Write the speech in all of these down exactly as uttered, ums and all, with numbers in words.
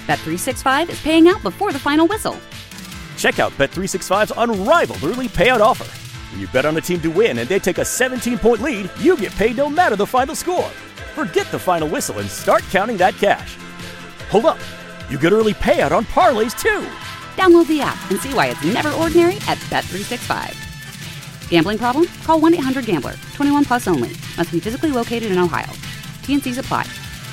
Bet three sixty-five is paying out before the final whistle. Check out Bet three sixty-five's unrivaled early payout offer. When you bet on a team to win and they take a seventeen-point lead, you get paid no matter the final score. Forget the final whistle and start counting that cash. Hold up. You get early payout on parlays, too. Download the app and see why it's never ordinary at Bet three sixty-five. Gambling problem? Call one eight hundred gambler. twenty-one plus only. Must be physically located in Ohio. T N Cs apply.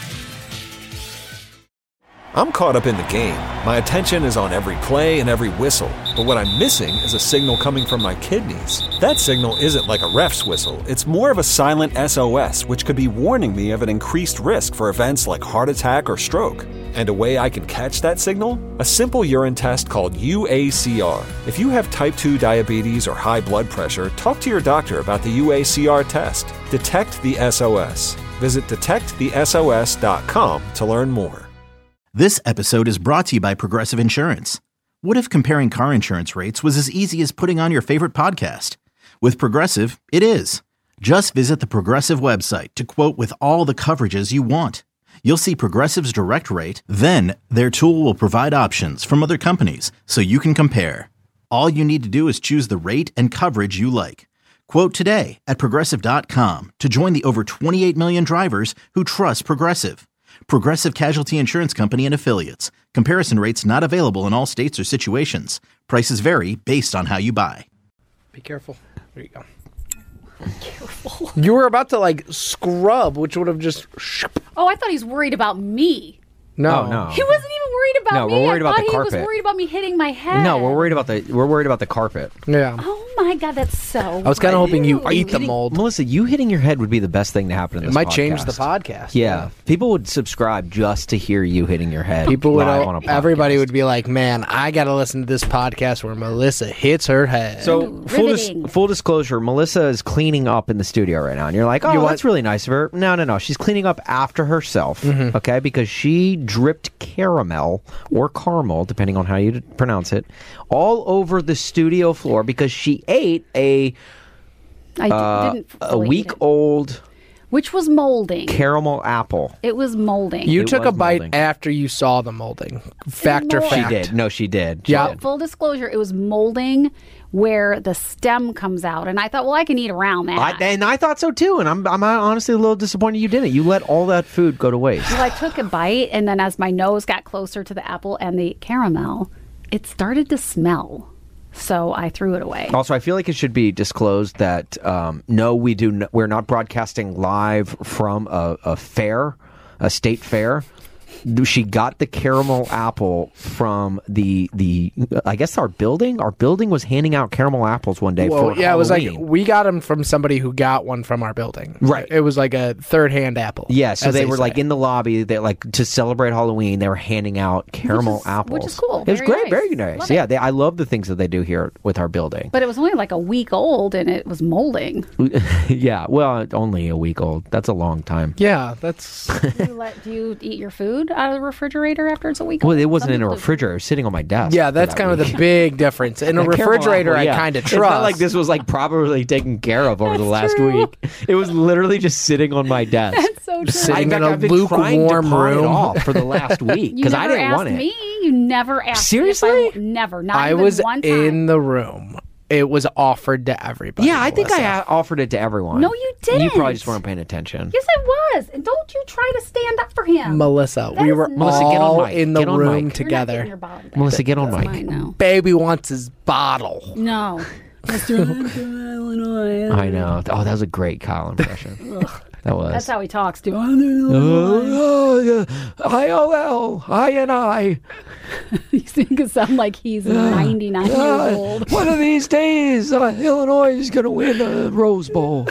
I'm caught up in the game. My attention is on every play and every whistle. But what I'm missing is a signal coming from my kidneys. That signal isn't like a ref's whistle. It's more of a silent S O S, which could be warning me of an increased risk for events like heart attack or stroke. And a way I can catch that signal? A simple urine test called U A C R. If you have type two diabetes or high blood pressure, talk to your doctor about the U A C R test. Detect the S O S. Visit detect the S O S dot com to learn more. This episode is brought to you by Progressive Insurance. What if comparing car insurance rates was as easy as putting on your favorite podcast? With Progressive, it is. Just visit the Progressive website to quote with all the coverages you want. You'll see Progressive's direct rate, then their tool will provide options from other companies so you can compare. All you need to do is choose the rate and coverage you like. Quote today at Progressive dot com to join the over twenty-eight million drivers who trust Progressive. Progressive Casualty Insurance Company and Affiliates. Comparison rates not available in all states or situations. Prices vary based on how you buy. Be careful. There you go. Careful. You were about to, like, scrub, which would have just... Oh, I thought he was worried about me. No. Oh, no. He wasn't even worried about No, me. we're worried I about thought the he carpet. was worried about me hitting my head. No, we're worried about the we're worried about the carpet. Yeah. Oh my God, that's so. I was kind of hoping you rude. eat the mold. Melissa, you hitting your head would be the best thing to happen in It this might podcast. change the podcast. Yeah. People would subscribe just to hear you hitting your head. People would, live on a podcast. everybody would be like, man, I got to listen to this podcast where Melissa hits her head. So, Ooh, full, dis- riveting. full disclosure, Melissa is cleaning up in the studio right now. And you're like, oh, You want- that's really nice of her. No, no, no. She's cleaning up after herself, Mm-hmm. okay? Because she dripped caramel or caramel, depending on how you pronounce it, all over the studio floor because she ate a, I d- uh, didn't. a fully eat it. week-old Which was molding. caramel apple. It was molding. you It took a was bite molding. after you saw the molding. Fact or mold. She fact? did. No, she did. She Yeah. did. Full disclosure, it was molding where the stem comes out, and I thought, well, I can eat around that. I, and I thought so too, and I'm I'm honestly a little disappointed you didn't. You let all that food go to waste. Well, I took a bite, and then as my nose got closer to the apple and the caramel, it started to smell. So I threw it away. Also, I feel like it should be disclosed that um, no, we do. N- we're not broadcasting live from a, a fair, a state fair. She got the caramel apple from the the. I guess our building. Our building was handing out caramel apples one day Well, for yeah, it was like Halloween. we got them from somebody who got one from our building. Right. It was like a third-hand apple. Yeah, so as they were say. like in the lobby. They like to celebrate Halloween. They were handing out caramel Which is- apples, which is cool. It was Very great, nice. very nice. Love yeah, it. they, I love the things that they do here with our building. But it was only like a week old, and it was molding. Yeah, well, only a week old. That's a long time. Yeah, that's... do, you let, do you eat your food out of the refrigerator after it's a week Well, old? it wasn't Some in a people do. refrigerator. It was sitting on my desk. Yeah, for that's that kind of week. the big difference. In a That caramel refrigerator, apple, I yeah. kind of It's trust. not like this was like properly taken care of over the last true. week. It was literally just sitting on my desk. That's so true. Sitting In fact, in a I've been trying to lukewarm pawn it room. off for the last week You because I never didn't asked want it. me. You never asked Seriously? me. If I, never. Not I even was one time. in the room. It was offered to everybody. Yeah, I think I Melissa. a- offered it to everyone. No, you You didn't. probably just weren't paying attention. Yes, it was. And don't you try to stand up for him. Melissa, That we is were not- Melissa, get on all mic. in the Get on room mic. You're not together. getting your bottle back. Melissa, get on That's mic. mine now. Baby wants his bottle. No. Mister Illinois. I know. Oh, that was a great Kyle impression. That was. That's how he talks, dude. Oh, I O L, I and I. He's going to sound like he's ninety-nine years old. One of these days, uh, Illinois is going to win a Rose Bowl.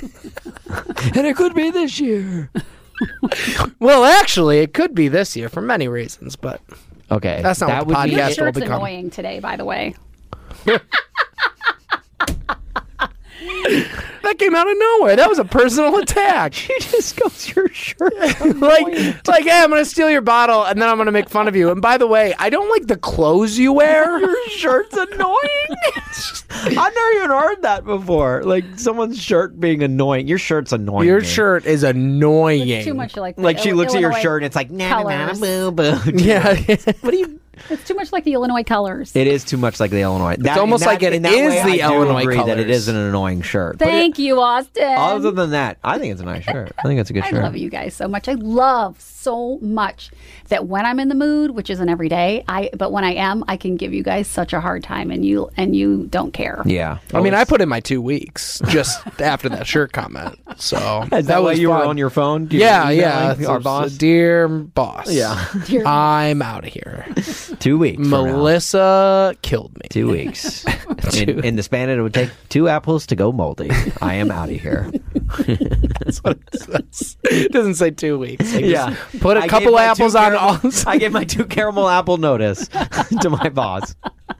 And it could be this year. Well, actually, it could be this year for many reasons, but Okay. That's not that what the would be- Your podcast will shirt's become. annoying today, by the way. That came out of nowhere. That was a personal attack. She just goes, your shirt. like, like, hey, I'm going to steal your bottle, and then I'm going to make fun of you. And by the way, I don't like the clothes you wear. Your shirt's annoying. I've never even heard that before. Like, someone's shirt being annoying. Your shirt's annoying. Your me. shirt is annoying. It's too much like the Like, she Il- looks at your Illinois shirt, and it's like, na na na colors. boo boo. Yeah. What do you... It's too much like the Illinois colors. It is too much like the Illinois. That, almost in that- like it in that is way, the I do Illinois agree that it colors. is an annoying shirt. But Thank you, Austin. other than that, I think it's a nice shirt. I think it's a good I shirt. love you guys so much. I love so much that when I'm in the mood, which isn't every day, I but when I am, I can give you guys such a hard time, and you and you don't care. Yeah. I mean, I put in my two weeks just after that shirt comment. So Is that why was you were fun. on your phone? Do you Yeah, email yeah. Our So, boss. dear boss. Yeah. Dear- I'm out of here. Two weeks. from now. Melissa killed me. Two weeks. in, in the span it would take two apples to go moldy. I am out of here. That's what it says. It doesn't say two weeks. Like, Yeah. just put a I couple gave my apples two on caramel- all. I gave my two caramel apple notice to my boss.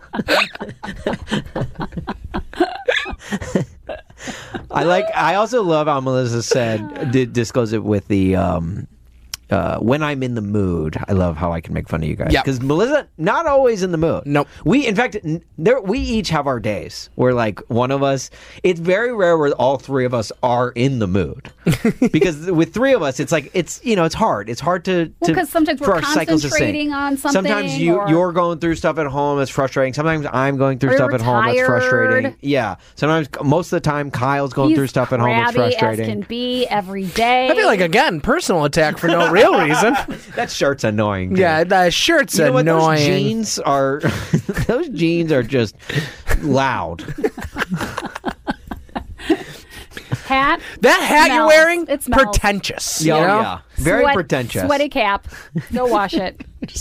I like. I also love how Melissa said. Did disclose it with the. Um, uh, when I'm in the mood, I love how I can make fun of you guys. Yep. Because Melissa, not always in the mood. Nope. We, in fact, n- there we each have our days where, like, one of us. It's very rare where all three of us are in the mood. Because with three of us, it's like it's you know it's hard. It's hard to. Well, to 'cause sometimes for we're our cycles to sync. concentrating on something, Sometimes you or- you're going through stuff at home. It's frustrating. Sometimes I'm going through Or stuff you're at home. It's frustrating. tired. Yeah. Sometimes most of the time Kyle's going He's through stuff at home. It's crabby frustrating. as can be every day. I feel like again personal attack for no real reason. That shirt's annoying. dude. Yeah, that shirt's You know what? annoying. Those jeans are those jeans are just loud. hat. That hat you're Smells. wearing, It smells. pretentious. Yeah, you know? yeah. Very Sweat- pretentious. Sweaty cap. Go wash it.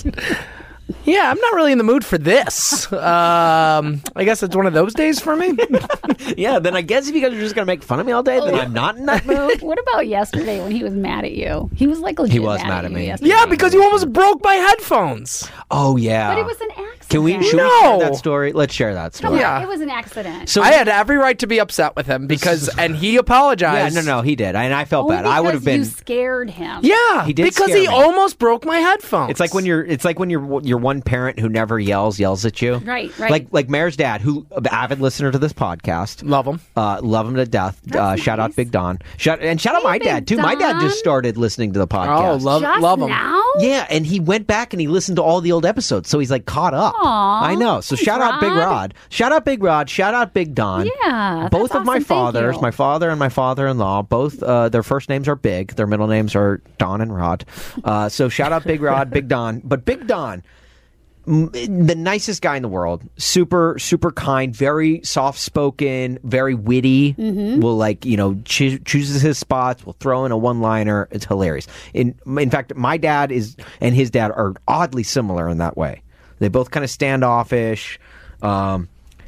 Yeah, I'm not really in the mood for this. Um, I guess it's one of those days for me. Yeah, then I guess if you guys are just gonna make fun of me all day, then I'm not in that mood. What about yesterday when he was mad at you? He was like legit He was mad, mad at, at you me. yesterday. Yeah, because you almost broke my headphones. Oh yeah. But it was an accident. Can we? Should No. we share that story? Let's share that Come story. Yeah. on, it was an accident. So I had every right to be upset with him because, and he yeah, apologized. no, no, he did, and I felt Only bad. I would have because been. You scared him. Yeah, He did because scare he me. almost broke my headphones. It's like when you're. It's like when you're. Your one parent who never yells yells at you. Right, right. Like like Mayor's dad, who avid listener to this podcast. love him. Uh, love him to death. Uh, shout out nice. Big Don. Shout and shout out Hey, my Big dad too. My dad Don. just started listening to the Oh, podcast. love Just love him. now? Yeah, and he went back and he listened to all the old episodes, so he's like caught up. Aw, I know. So thanks, shout out Big Rod. Rod. Shout out Big Rod. Shout out Big Don. Yeah, Both that's of my awesome. Thank fathers, you. my father and my father-in-law, both uh, their first names are Big. Their middle names are Don and Rod. Uh, so shout out Big Rod, Big Don. But Big Don, m- the nicest guy in the world, super super kind, very soft spoken, very witty, Mm-hmm. will like you know choo- chooses his spots, will throw in a one liner. It's hilarious. In in fact, my dad is and his dad are oddly similar in that way. They both kind of standoffish. Um,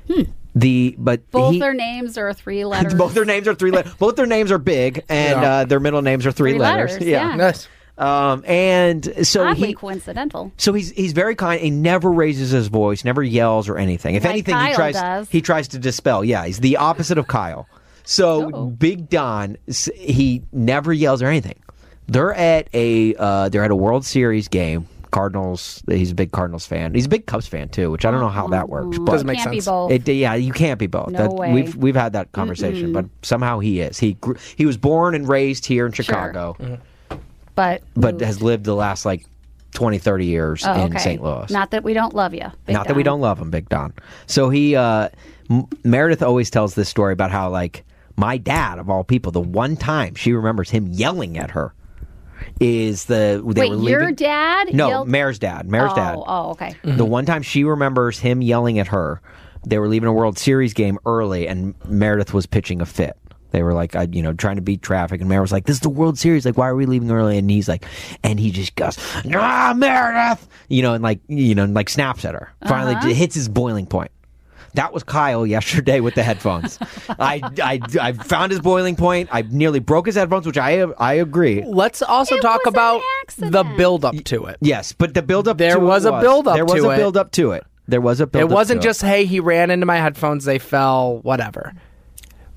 the but Hmm. Both he- their names are three letters. both their names are three letters. Both their names are big, and Yeah. uh, their middle names are three, Three letters, yeah. Nice. Um, and so Oddly he, coincidental. so he's he's very kind. He never raises his voice, never yells or anything. If Like anything, he Kyle tries does. he tries to dispel. Yeah, he's the opposite of Kyle. So Uh-oh. Big Don, s- he never yells or anything. They're at a uh, they're at a World Series game. Cardinals. He's a big Cardinals fan. He's a big Cubs fan too, which I don't know how that works. But Doesn't make Can't sense. be both. it, yeah, you can't be both. No That- way. We've we've had that conversation, but somehow he is. He grew, he was born and raised here in Chicago, but but has lived the last like twenty, thirty years oh, in okay. Saint Louis. Not that we don't love you. Not that we don't love him, Big Don. So he uh, M- Meredith always tells this story about how like my dad of all people, the one time she remembers him yelling at her is the they Wait, were leaving. your dad? No, yelled- Mayor's dad. Mayor's oh, dad. Oh, okay. The one time she remembers him yelling at her, they were leaving a World Series game early, and Meredith was pitching a fit. They were like, uh, you know, trying to beat traffic, and Meredith was like, "This is the World Series. Like, why are we leaving early?" And he's like, and he just goes, "Ah, Meredith," you know, and like, you know, and like snaps at her. Finally, Uh-huh. it hits his boiling point. That was Kyle yesterday with the headphones. I, I, I found his boiling point. I nearly broke his headphones, which I I agree. Let's also It talk was an about accident. the build up to it. Yes, but the build up. There to was it a build-up There was to a it. build up to it. There was a build. It wasn't just, hey, he ran into my headphones, they fell, whatever.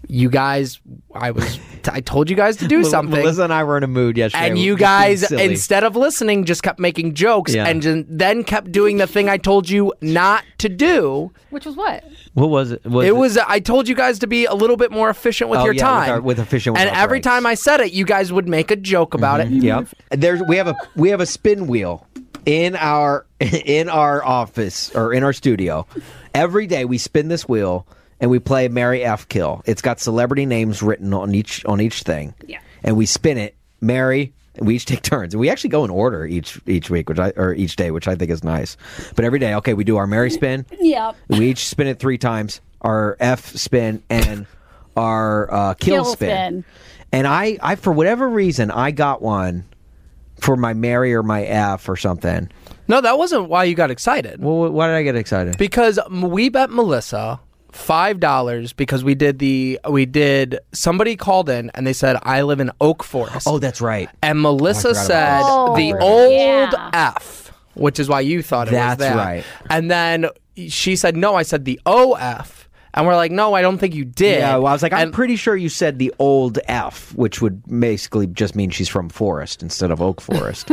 you guys, I was, I told you guys to do something. Melissa and I were in a mood yesterday. And We you were just being guys, silly. instead of listening, just kept making jokes Yeah. and just, then kept doing the thing I told you not to do. Which was what? What was it? Was It was, I told you guys to be a little bit more efficient with Oh, your yeah, with time. our- with efficient with And our every breaks. time I said it, you guys would make a joke about it. Yep. There's we have a we have a spin wheel in our in our office or in our studio. Every day we spin this wheel and we play Mary F Kill. It's got celebrity names written on each on each thing. Yeah. And we spin it, Mary. And we each take turns. And we actually go in order each each week, which I or each day, which I think is nice. But every day, okay, we do our Mary spin. Yep. We each spin it three times. Our F spin and our uh, kill, Kill spin. spin. And I, I, for whatever reason, I got one for my Mary or my F or something. No, that wasn't why you got excited. Well, why did I get excited? Because we bet Melissa five dollars because we did the we did somebody called in and they said I live in Oak Forest. Oh, that's right. And Melissa forgot said about the that. old Yeah. F, which is why you thought it That's was that. right. And then she said no, I said the O F. And we're like, no, I don't think you did. Yeah, well, I was like, I'm And- pretty sure you said the old F, which would basically just mean she's from Forest instead of Oak Forest.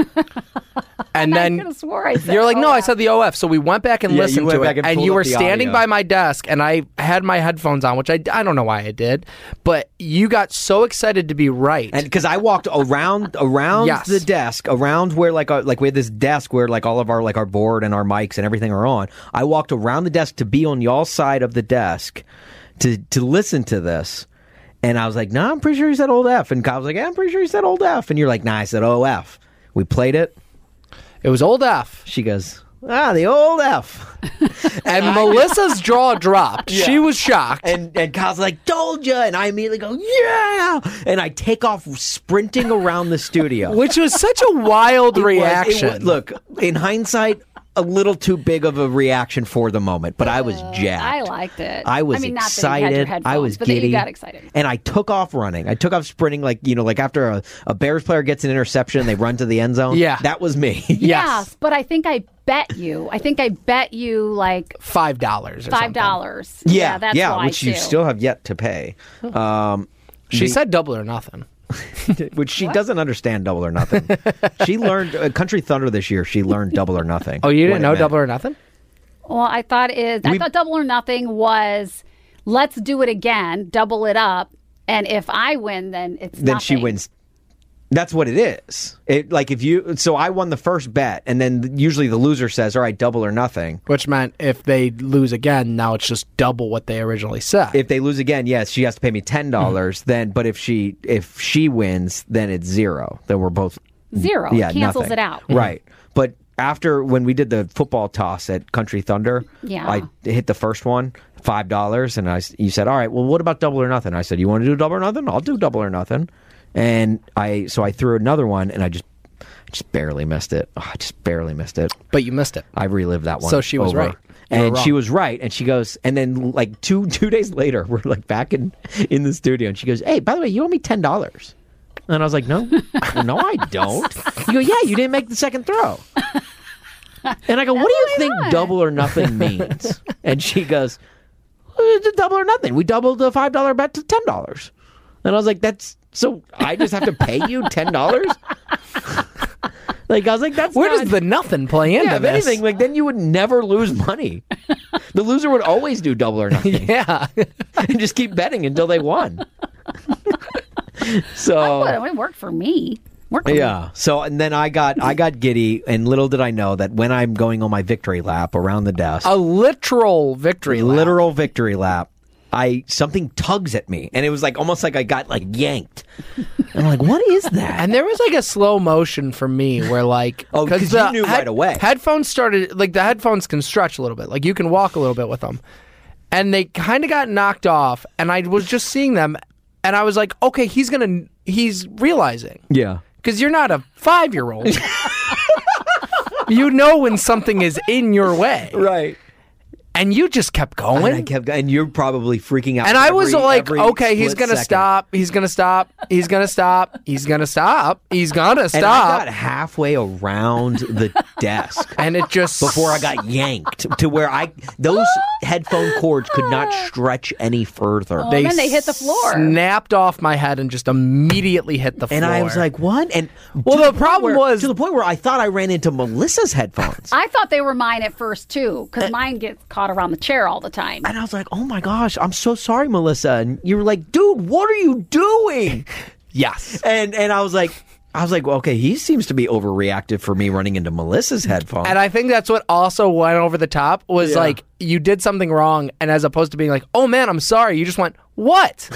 And I then could have swore I said you're like, no, O I F. said the O F. So we went back and Yeah, you listened went to back it. and And pulled you up were the standing audio. by my desk, and I had my headphones on, which I, I don't know why I did. But you got so excited to be right. And because I walked around around Yes. the desk, around where like our, like we had this desk where like all of our like our board and our mics and everything are on. I walked around the desk to be on y'all's side of the desk to to listen to this. And I was like, "No, nah, I'm pretty sure he said old F." And Kyle was like, "Yeah, I'm pretty sure he said old F." And you're like, "Nah, I said O F." We played it. it was old F. She goes, "Ah, the old F." And Melissa's jaw dropped. She was shocked. And and Kyle's like, "Told ya!" And I immediately go, "Yeah!" And I take off sprinting around the studio. Which was such a wild It was- it reaction. was- look, in hindsight, a little too big of a reaction for the moment, but I was jacked. I liked it. I was I mean, not that you had your excited. I headphones, was but that giddy. you got excited. And I took off running. I took off sprinting like, you know, like after a, a Bears player gets an interception and they run to the end zone. Yeah. That was me. Yes. But I think I bet you. I think I bet you like Five dollars or five something. dollars. Yeah. that's yeah, why which you too. still have yet to pay. Um, She the- said double or nothing. which she doesn't understand double or nothing. She learned uh, Country Thunder this year. She learned double or nothing. Oh, you What didn't it know meant. double or nothing? Well, I thought is I We- thought double or nothing was let's do it again, double it up, and if I win, then it's Then she nothing. wins. That's what it is. It like if you. So I won the first bet, and then usually the loser says, "All right, double or nothing." Which meant if they lose again, now it's just double what they originally said. If they lose again, yes, she has to pay me ten dollars. Mm-hmm. Then, but if she if she wins, then it's zero. Then we're both Zero. Yeah, It cancels nothing. it out. Right. But after when we did the football toss at Country Thunder, Yeah. I hit the first one five dollars, and I s- you said, "All right, well, what about double or nothing?" I said, "You want to do double or nothing? I'll do double or nothing." And I so I threw another one, and I just just barely missed it. Oh, I just barely missed it. but you missed it. I relived that one. So she was over. right. You were And she wrong. was right. And she goes, and then like two two days later, we're like back in in the studio, and she goes, "Hey, by the way, you owe me ten dollars." And I was like, "No, no, I don't." You go, "Yeah, you didn't make the second throw." And I go, "What do you think not. double or nothing means?" And she goes, well, "It's double or nothing. We doubled the five dollar bet to ten dollars." And I was like, "That's so I just have to pay you ten dollars?" Like I was like, "That's Where not- does the nothing play into yeah, if this? anything, like then you would never lose money. The loser would always do double or nothing Yeah. and just keep betting until they won. So But it worked for me. Worked for me. yeah. So and then I got I got giddy, and little did I know that when I'm going on my victory lap around the desk, A literal victory lap. literal victory lap, I something tugs at me, and it was like almost like I got like yanked. And I'm like, what is that? And there was like a slow motion for me where like Oh, 'cause you the knew right away. Headphones started like the headphones can stretch a little bit. Like you can walk a little bit with them. And they kind of got knocked off, and I was just seeing them, and I was like, okay, he's going to he's realizing. Yeah. Cuz you're not a five-year-old. You know when something is in your way. Right. And you just kept going. And I kept, and you're probably freaking out. And I was every- like, every okay, he's split gonna second. stop. He's gonna stop. He's gonna stop. He's gonna stop. He's gonna And I stop. got halfway around the desk And it just before I got yanked to where I those headphone cords could not stretch any further. Oh, and then they hit the floor. Snapped off my head and just immediately hit the floor. And I was like, what? And well, to the problem where, was to the point where I thought I ran into Melissa's headphones. I thought they were mine at first, too, because mine gets caught around the chair all the time. And I was like, oh my gosh, I'm so sorry, Melissa. And you were like, dude, what are you doing? Yes. And and I was like, I was like, well, okay, he seems to be overreactive for me running into Melissa's headphones. And I think that's what also went over the top was Yeah. like, you did something wrong, and as opposed to being like, oh man, I'm sorry, you just went, what?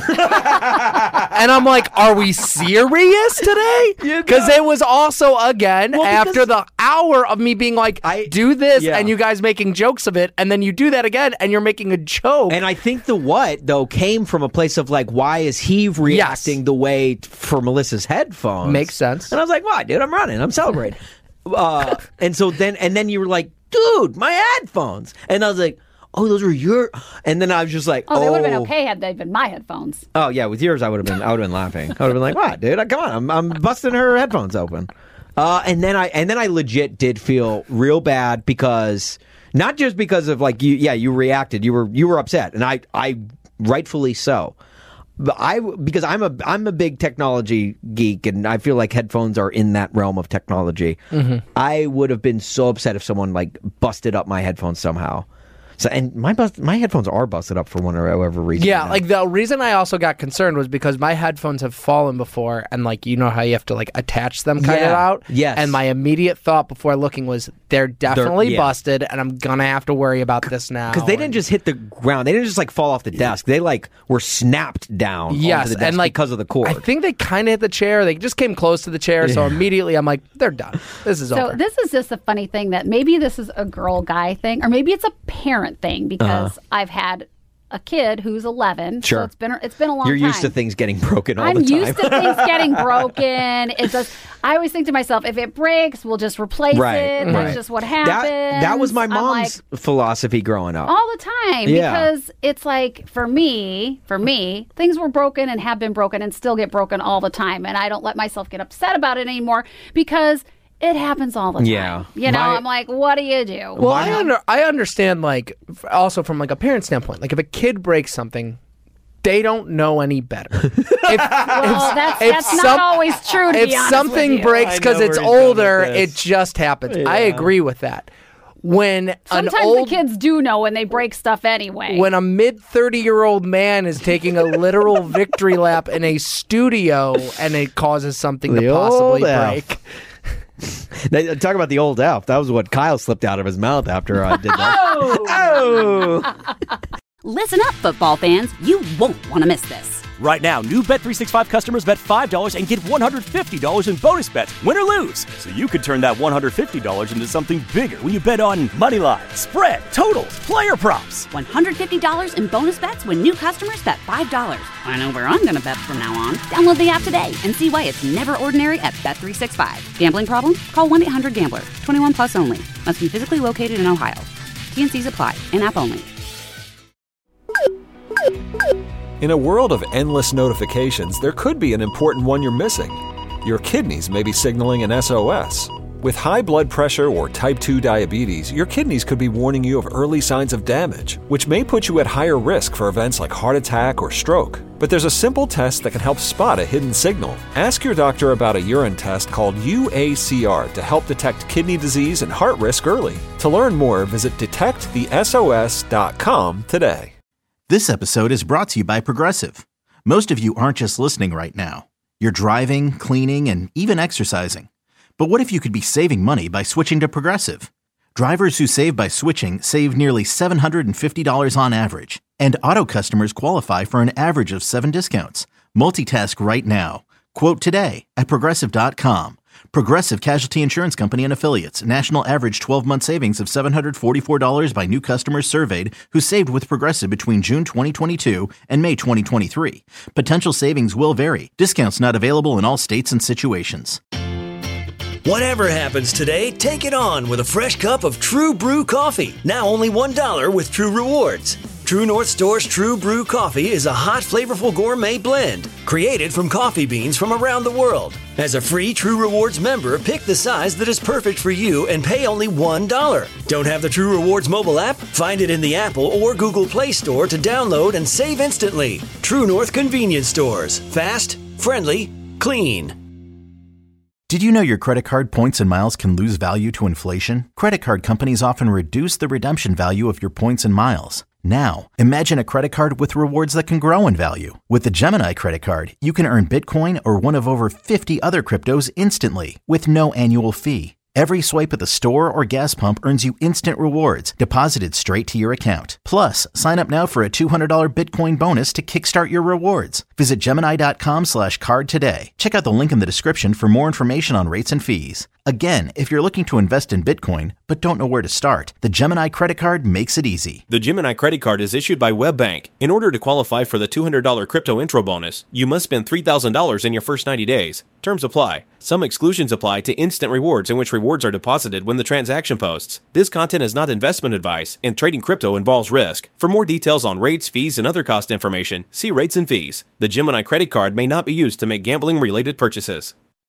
And I'm like, are we serious today? Because it was also, again, Well, after because- the hour of me being like, I- do this, yeah. and you guys making jokes of it, and then you do that again, and you're making a joke. And I think the what, though, came from a place of like, why is he reacting Yes. the way t- for Melissa's headphones? Makes sense. And I was like, what, dude, I'm running. I'm celebrating. uh, and so then, and then you were like, dude, my headphones. And I was like, oh, those are your. And then I was just like, Oh, oh. they would have been okay had they been my headphones. Oh, yeah, with yours, I would have been, I would have been laughing. I would have been like, what, dude? Come on, I'm, I'm busting her headphones open. Uh, and then I, and then I legit did feel real bad because, not just because of like you, yeah, you reacted, you were, you were upset, and I, I, rightfully so. But I, because I'm a, I'm a big technology geek, and I feel like headphones are in that realm of technology. Mm-hmm. I would have been so upset if someone like busted up my headphones somehow. So, and my bust, my headphones are busted up for whatever reason. Yeah, now. like the reason I also got concerned was because my headphones have fallen before, and like you know how you have to like attach them kind of Yeah, out. yes. And my immediate thought before looking was they're definitely yeah. busted, and I'm gonna have to worry about this now. Because they didn't And- just hit the ground. They didn't just like fall off the desk. They like were snapped down yes, onto the desk and like because of the cord. I think they kind of hit the chair. They just came close to the chair, so immediately I'm like, they're done. This is So over. this is just a funny thing that maybe this is a girl guy thing, or maybe it's a parent thing because I've had a kid who's eleven. Sure. So it's been it's been a long You're time. used to things getting broken all I'm the time. used to things getting broken. It does. I always think to myself, if it breaks, we'll just replace right. it. That's right. just what happens. That, that was my I'm mom's like, philosophy growing up. all the time Yeah. because it's like for me, for me, things were broken and have been broken and still get broken all the time, and I don't let myself get upset about it anymore because it happens all the time. Yeah. You know, My- I'm like, what do you do? well, I under I understand like f- also from like a parent standpoint, like if a kid breaks something, they don't know any better. If, well, that's, if that's not some- always true. To if be honest something with you. breaks I because know it's where he's going with older, this. it just happens. I agree with that. When sometimes an old the kids do know when they break stuff anyway. when a mid thirty year old man is taking a literal victory lap in a studio and it causes something The to possibly old elf. break. They- Talk about the old elf. That was what Kyle slipped out of his mouth after I did that. oh! Listen up, football fans. You won't want to miss this. Right now, new Bet three sixty-five customers bet five dollars and get one hundred fifty dollars in bonus bets, win or lose. So you could turn that one hundred fifty dollars into something bigger when you bet on money line, spread, totals, player props. one hundred fifty dollars in bonus bets when new customers bet five dollars. I know where I'm going to bet from now on. Download the app today and see why it's never ordinary at Bet three sixty-five. Gambling problem? Call one eight hundred gambler. twenty-one plus only. Must be physically located in Ohio. T N Cs apply. In-app only. In a world of endless notifications, there could be an important one you're missing. Your kidneys may be signaling an S O S. With high blood pressure or type two diabetes, your kidneys could be warning you of early signs of damage, which may put you at higher risk for events like heart attack or stroke. But there's a simple test that can help spot a hidden signal. Ask your doctor about a urine test called U A C R to help detect kidney disease and heart risk early. To learn more, visit detect the S O S dot com today. This episode is brought to you by Progressive. Most of you aren't just listening right now. You're driving, cleaning, and even exercising. But what if you could be saving money by switching to Progressive? Drivers who save by switching save nearly seven hundred fifty dollars on average. And auto customers qualify for an average of seven discounts. Multitask right now. Quote today at Progressive dot com. Progressive Casualty Insurance Company and Affiliates. National average twelve-month savings of seven hundred forty-four dollars by new customers surveyed who saved with Progressive between June twenty twenty-two and May twenty twenty-three. Potential savings will vary. Discounts not available in all states and situations. Whatever happens today, take it on with a fresh cup of True Brew coffee. Now only one dollar with True Rewards. True North Store's True Brew Coffee is a hot, flavorful gourmet blend created from coffee beans from around the world. As a free True Rewards member, pick the size that is perfect for you and pay only one dollar. Don't have the True Rewards mobile app? Find it in the Apple or Google Play Store to download and save instantly. True North Convenience Stores. Fast, friendly, clean. Did you know your credit card points and miles can lose value to inflation? Credit card companies often reduce the redemption value of your points and miles. Now, imagine a credit card with rewards that can grow in value. With the Gemini credit card, you can earn Bitcoin or one of over fifty other cryptos instantly with no annual fee. Every swipe at the store or gas pump earns you instant rewards deposited straight to your account. Plus, sign up now for a two hundred dollars Bitcoin bonus to kickstart your rewards. Visit Gemini.com slash card today. Check out the link in the description for more information on rates and fees. Again, if you're looking to invest in Bitcoin but don't know where to start, the Gemini credit card makes it easy. The Gemini credit card is issued by WebBank. In order to qualify for the two hundred dollars crypto intro bonus, you must spend three thousand dollars in your first ninety days. Terms apply. Some exclusions apply to instant rewards in which rewards are deposited when the transaction posts. This content is not investment advice, and trading crypto involves risk. For more details on rates, fees, and other cost information, see rates and fees. The Gemini credit card may not be used to make gambling-related purchases.